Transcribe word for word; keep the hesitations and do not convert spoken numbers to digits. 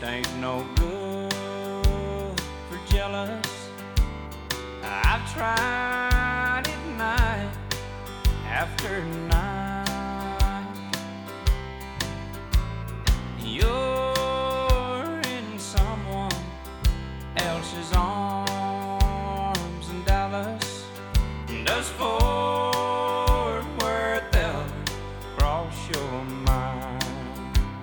ain't no good for jealous. I've tried it night after night. You're in someone else's arms, and Dallas does for